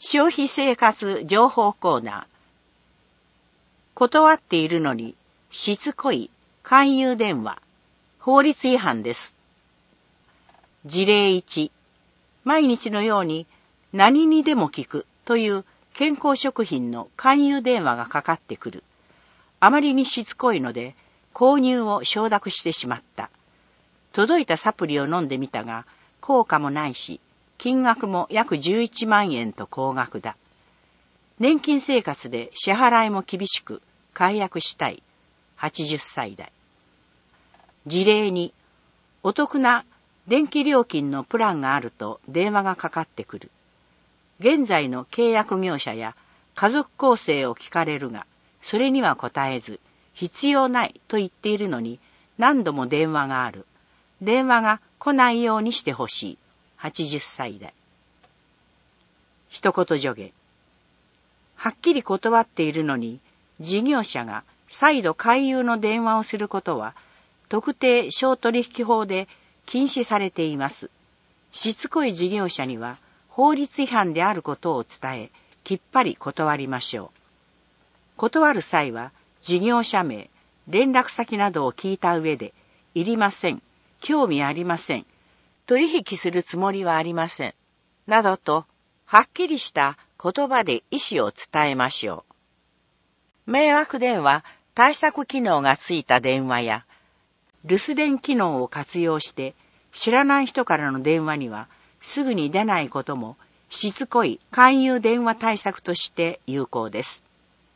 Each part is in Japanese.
消費生活情報コーナー。断っているのにしつこい勧誘電話。法律違反です。事例1。毎日のように何にでも効くという健康食品の勧誘電話がかかってくる。あまりにしつこいので購入を承諾してしまった。届いたサプリを飲んでみたが効果もないし、金額も約11万円と高額だ。年金生活で支払いも厳しく解約したい。80歳代。事例に、お得な電気料金のプランがあると電話がかかってくる。現在の契約業者や家族構成を聞かれるが、それには答えず、必要ないと言っているのに何度も電話がある。電話が来ないようにしてほしい。80歳代。一言助言。はっきり断っているのに、事業者が再度勧誘の電話をすることは、特定商取引法で禁止されています。しつこい事業者には法律違反であることを伝え、きっぱり断りましょう。断る際は、事業者名、連絡先などを聞いた上で、いりません、興味ありません、取引するつもりはありません、などと、はっきりした言葉で意思を伝えましょう。迷惑電話、対策機能がついた電話や、留守電機能を活用して、知らない人からの電話にはすぐに出ないことも、しつこい勧誘電話対策として有効です。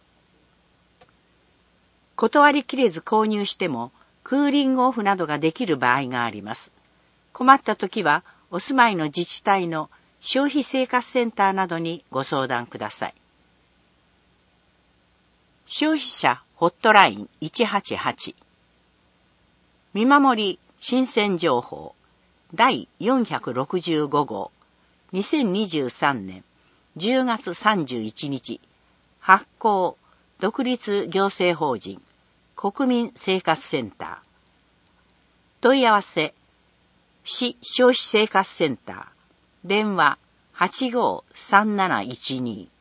断りきれず購入しても、クーリングオフなどができる場合があります。困った時は、お住まいの自治体の消費生活センターなどにご相談ください。消費者ホットライン188。見守り新鮮情報第465号2023年10月31日発行独立行政法人国民生活センター。問い合わせ市消費生活センター電話853712